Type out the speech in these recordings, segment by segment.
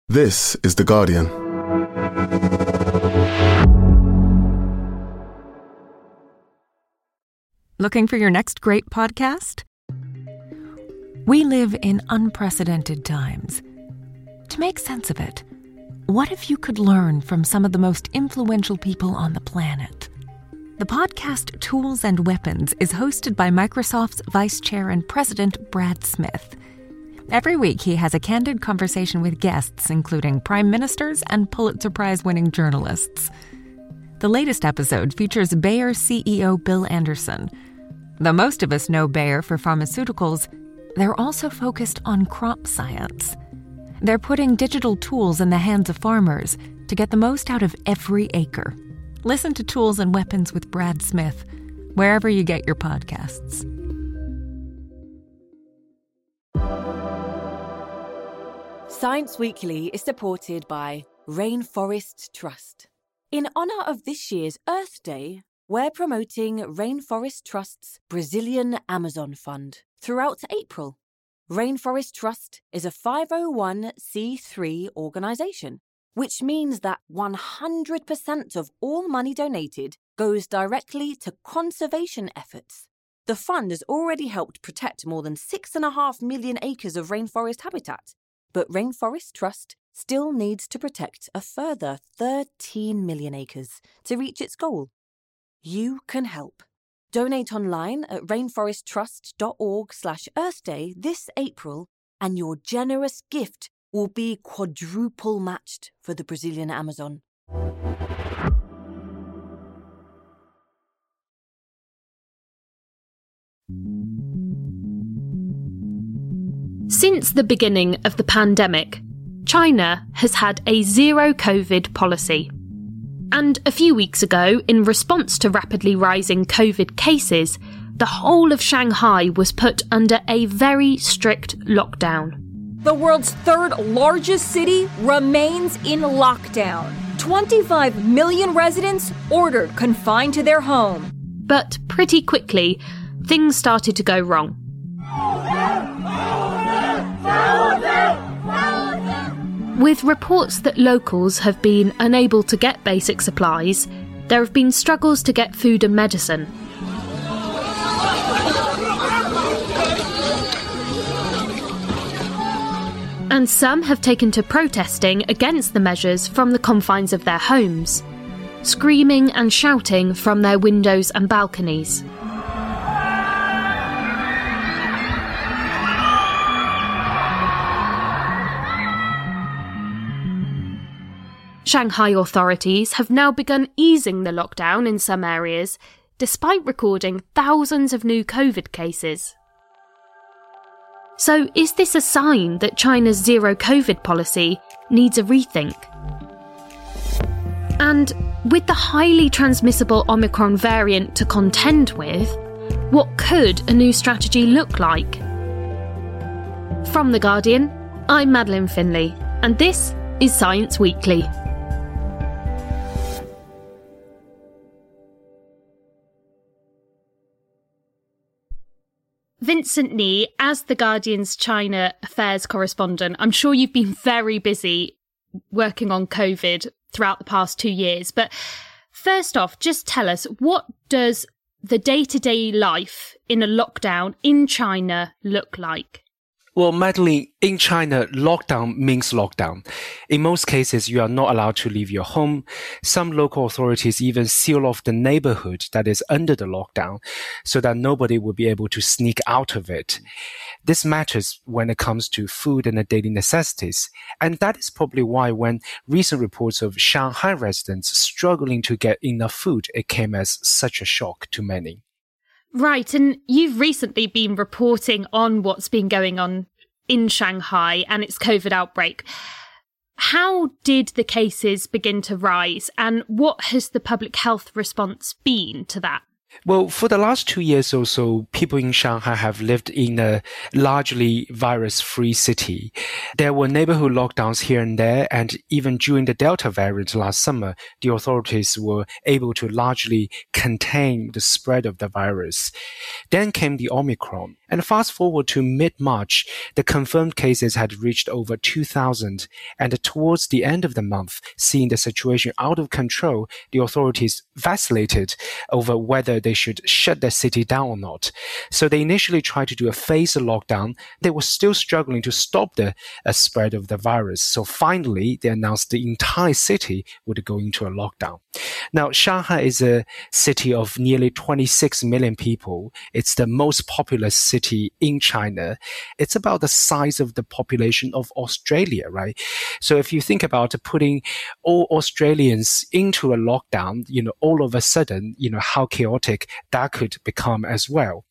This is The Guardian. Looking for your next great podcast? We live in unprecedented times. To make sense of it, what if you could learn from some of the most influential people on the planet? The podcast Tools and Weapons is hosted by Microsoft's Vice Chair and President Brad Smith. Every week, he has a candid conversation with guests, including prime ministers and Pulitzer Prize-winning journalists. The latest episode features Bayer CEO Bill Anderson. Though most of us know Bayer for pharmaceuticals, they're also focused on crop science. They're putting digital tools in the hands of farmers to get the most out of every acre. Listen to Tools and Weapons with Brad Smith, wherever you get your podcasts. Science Weekly is supported by Rainforest Trust. In honour of this year's Earth Day, we're promoting Rainforest Trust's Brazilian Amazon Fund throughout April. Rainforest Trust is a 501c3 organisation, which means that 100% of all money donated goes directly to conservation efforts. The fund has already helped protect more than 6.5 million acres of rainforest habitat, but Rainforest Trust still needs to protect a further 13 million acres to reach its goal. You can help. Donate online at rainforesttrust.org/Earthday this April, and your generous gift will be quadruple matched for the Brazilian Amazon. Since the beginning of the pandemic, China has had a zero-COVID policy. And a few weeks ago, in response to rapidly rising COVID cases, the whole of Shanghai was put under a very strict lockdown. The world's third largest city remains in lockdown. 25 million residents ordered confined to their home. But pretty quickly, things started to go wrong. With reports that locals have been unable to get basic supplies, there have been struggles to get food and medicine. And some have taken to protesting against the measures from the confines of their homes, screaming and shouting from their windows and balconies. Shanghai authorities have now begun easing the lockdown in some areas, despite recording thousands of new COVID cases. So is this a sign that China's zero-COVID policy needs a rethink? And with the highly transmissible Omicron variant to contend with, what could a new strategy look like? From The Guardian, I'm Madeleine Finlay, and this is Science Weekly. Vincent Ni, as The Guardian's China affairs correspondent, I'm sure you've been very busy working on COVID throughout the past 2 years. But first off, just tell us, what does the day-to-day life in a lockdown in China look like? Well, Madeleine, in China, lockdown means lockdown. In most cases, you are not allowed to leave your home. Some local authorities even seal off the neighborhood that is under the lockdown so that nobody will be able to sneak out of it. This matters when it comes to food and daily necessities. And that is probably why when recent reports of Shanghai residents struggling to get enough food, it came as such a shock to many. Right, and you've recently been reporting on what's been going on in Shanghai and its COVID outbreak. How did the cases begin to rise, and what has the public health response been to that? Well, for the last 2 years or so, people in Shanghai have lived in a largely virus-free city. There were neighborhood lockdowns here and there, and even during the Delta variant last summer, the authorities were able to largely contain the spread of the virus. Then came the Omicron, And fast forward to mid-March, the confirmed cases had reached over 2,000. And towards the end of the month, seeing the situation out of control, the authorities vacillated over whether they should shut the city down or not. So they initially tried to do a phased lockdown. They were still struggling to stop the spread of the virus. So finally, they announced the entire city would go into a lockdown. Now, Shanghai is a city of nearly 26 million people. It's the most populous city in China. It's about the size of the population of Australia, right? So if you think about putting all Australians into a lockdown, all of a sudden, how chaotic that could become as well.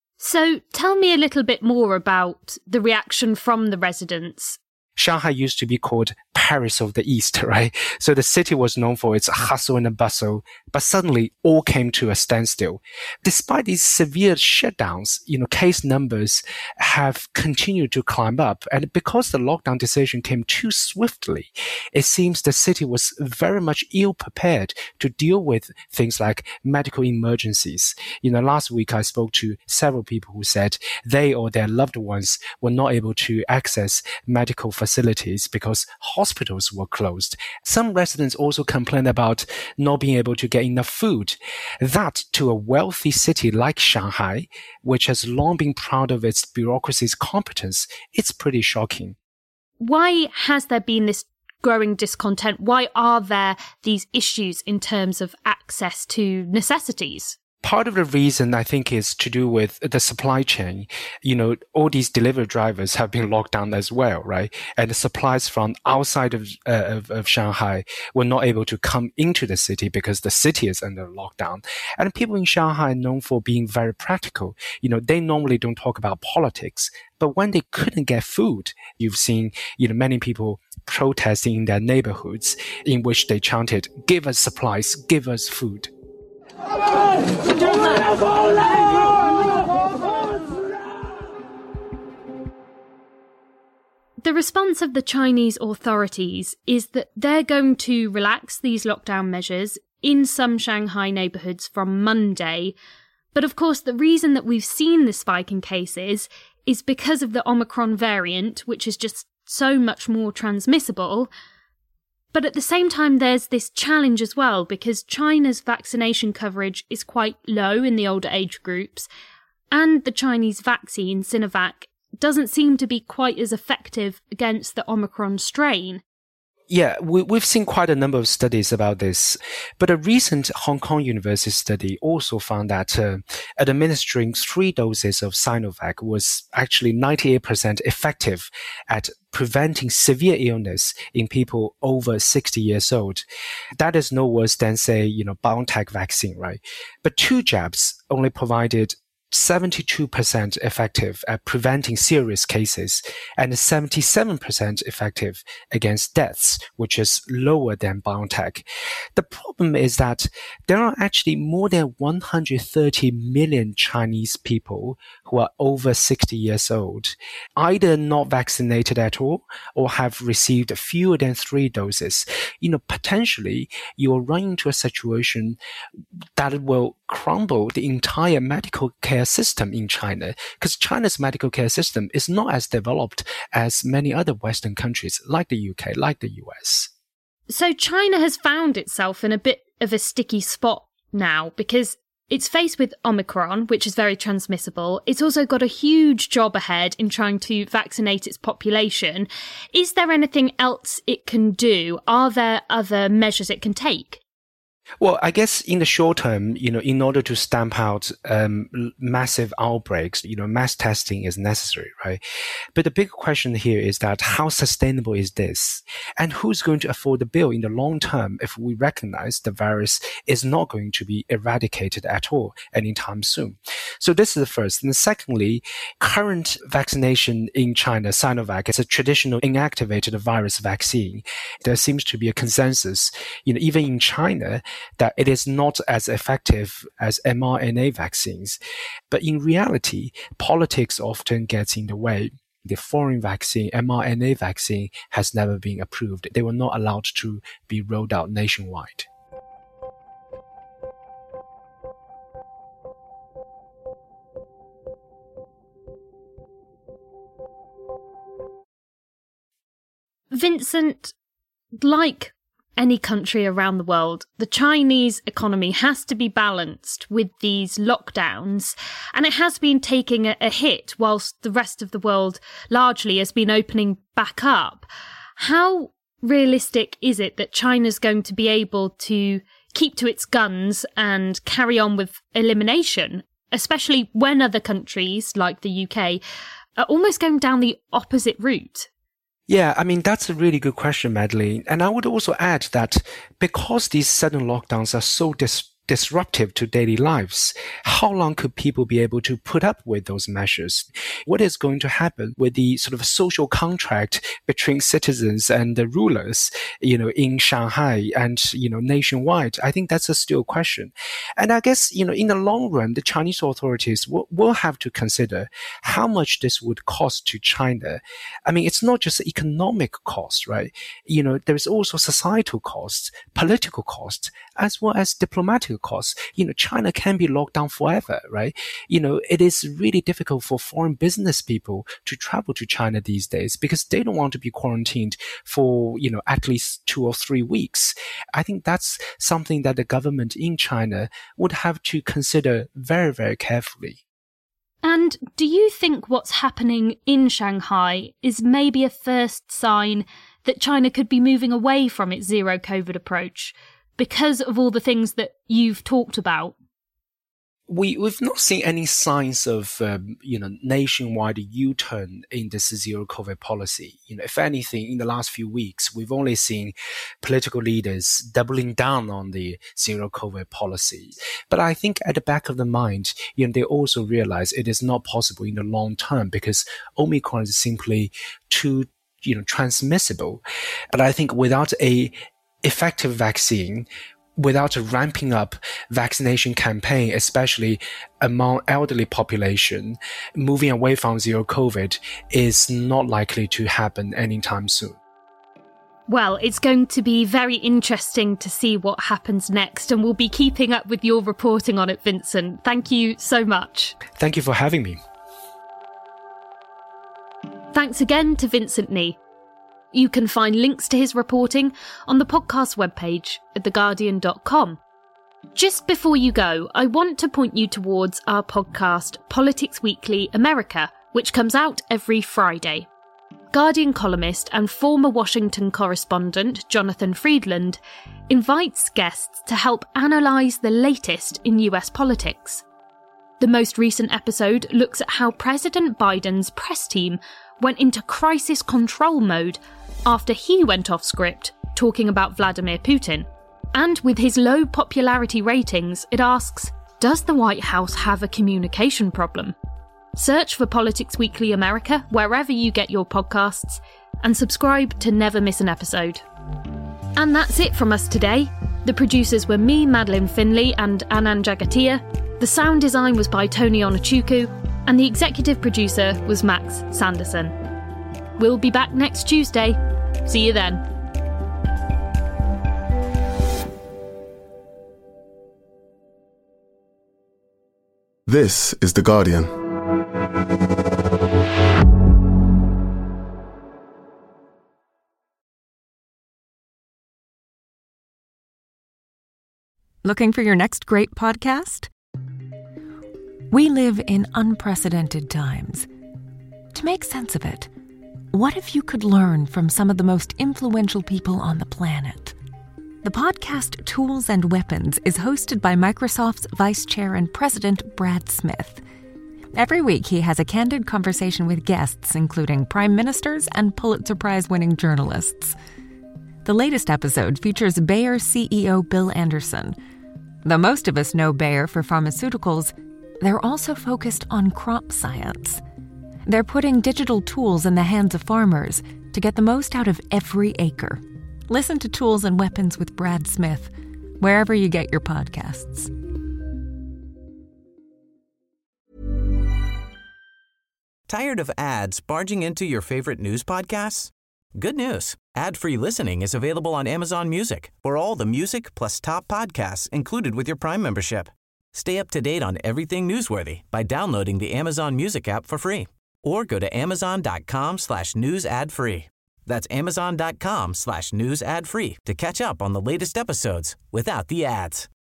So tell me a little bit more about the reaction from the residents. Shanghai used to be called Paris of the East, right? So the city was known for its hustle and bustle, but suddenly all came to a standstill. Despite these severe shutdowns, case numbers have continued to climb up. And because the lockdown decision came too swiftly, it seems the city was very much ill-prepared to deal with things like medical emergencies. Last week I spoke to several people who said they or their loved ones were not able to access medical facilities because hospitals were closed. Some residents also complained about not being able to get enough food. That, to a wealthy city like Shanghai, which has long been proud of its bureaucracy's competence, it's pretty shocking. Why has there been this growing discontent? Why are there these issues in terms of access to necessities? Part of the reason, I think, is to do with the supply chain. All these delivery drivers have been locked down as well, right? And the supplies from outside of Shanghai were not able to come into the city because the city is under lockdown. And people in Shanghai are known for being very practical. They normally don't talk about politics. But when they couldn't get food, you've seen, many people protesting in their neighborhoods in which they chanted, "Give us supplies, give us food." The response of the Chinese authorities is that they're going to relax these lockdown measures in some Shanghai neighbourhoods from Monday. But of course, the reason that we've seen this spike in cases is because of the Omicron variant, which is just so much more transmissible. But at the same time, there's this challenge as well, because China's vaccination coverage is quite low in the older age groups, and the Chinese vaccine, Sinovac, doesn't seem to be quite as effective against the Omicron strain. Yeah, we've seen quite a number of studies about this, but a recent Hong Kong University study also found that administering 3 doses of Sinovac was actually 98% effective at preventing severe illness in people over 60 years old. That is no worse than, say, BioNTech vaccine, right? But 2 jabs only provided 72% effective at preventing serious cases and 77% effective against deaths, which is lower than BioNTech. The problem is that there are actually more than 130 million Chinese people who are over 60 years old, either not vaccinated at all or have received fewer than 3 doses. Potentially you'll run into a situation that will crumble the entire medical care system in China, because China's medical care system is not as developed as many other Western countries like the UK, like the US. So China has found itself in a bit of a sticky spot now because it's faced with Omicron, which is very transmissible. It's also got a huge job ahead in trying to vaccinate its population. Is there anything else it can do? Are there other measures it can take? Well, I guess in the short term, in order to stamp out massive outbreaks, mass testing is necessary, right? But the big question here is that how sustainable is this? And who's going to afford the bill in the long term if we recognize the virus is not going to be eradicated at all anytime soon? So this is the first. And secondly, current vaccination in China, Sinovac, is a traditional inactivated virus vaccine. There seems to be a consensus, even in China, that it is not as effective as mRNA vaccines. But in reality, politics often gets in the way. The foreign vaccine, mRNA vaccine, has never been approved. They were not allowed to be rolled out nationwide. Vincent, like any country around the world, the Chinese economy has to be balanced with these lockdowns, and it has been taking a hit whilst the rest of the world largely has been opening back up. How realistic is it that China's going to be able to keep to its guns and carry on with elimination, especially when other countries like the UK are almost going down the opposite route? Yeah, I mean, that's a really good question, Madeline. And I would also add that because these sudden lockdowns are so disruptive to daily lives, how long could people be able to put up with those measures? What is going to happen with the sort of social contract between citizens and the rulers, in Shanghai and, nationwide? I think that's still a question. And I guess, in the long run, the Chinese authorities will have to consider how much this would cost to China. I mean, it's not just economic cost, right? There's also societal costs, political costs, as well as diplomatic costs. China can be locked down forever, right? It is really difficult for foreign business people to travel to China these days because they don't want to be quarantined for, at least 2 or 3 weeks. I think that's something that the government in China would have to consider very, very carefully. And do you think what's happening in Shanghai is maybe a first sign that China could be moving away from its zero COVID approach because of all the things that you've talked about? We've not seen any signs of, nationwide U-turn in this zero COVID policy. If anything, in the last few weeks, we've only seen political leaders doubling down on the zero COVID policy. But I think at the back of the mind, they also realize it is not possible in the long term because Omicron is simply too, transmissible. But I think without a effective vaccine, without a ramping up vaccination campaign, especially among elderly population, moving away from zero COVID is not likely to happen anytime soon. Well, it's going to be very interesting to see what happens next, and we'll be keeping up with your reporting on it, Vincent. Thank you so much. Thank you for having me. Thanks again to Vincent Ni. You can find links to his reporting on the podcast webpage at theguardian.com. Just before you go, I want to point you towards our podcast Politics Weekly America, which comes out every Friday. Guardian columnist and former Washington correspondent Jonathan Friedland invites guests to help analyse the latest in US politics. The most recent episode looks at how President Biden's press team went into crisis control mode after he went off script talking about Vladimir Putin. And with his low popularity ratings, it asks, does the White House have a communication problem? Search for Politics Weekly America wherever you get your podcasts and subscribe to never miss an episode. And that's it from us today. The producers were me, Madeline Finlay, and Anand Jagatia. The sound design was by Tony Onachuku, and the executive producer was Max Sanderson. We'll be back next Tuesday. See you then. This is The Guardian. Looking for your next great podcast? We live in unprecedented times. To make sense of it, what if you could learn from some of the most influential people on the planet? The podcast Tools and Weapons is hosted by Microsoft's Vice Chair and President Brad Smith. Every week, he has a candid conversation with guests, including prime ministers and Pulitzer Prize-winning journalists. The latest episode features Bayer CEO Bill Anderson. Though most of us know Bayer for pharmaceuticals, they're also focused on crop science. They're putting digital tools in the hands of farmers to get the most out of every acre. Listen to Tools and Weapons with Brad Smith, wherever you get your podcasts. Tired of ads barging into your favorite news podcasts? Good news. Ad-free listening is available on Amazon Music for all the music plus top podcasts included with your Prime membership. Stay up to date on everything newsworthy by downloading the Amazon Music app for free or go to amazon.com/news ad free. That's amazon.com/news ad free to catch up on the latest episodes without the ads.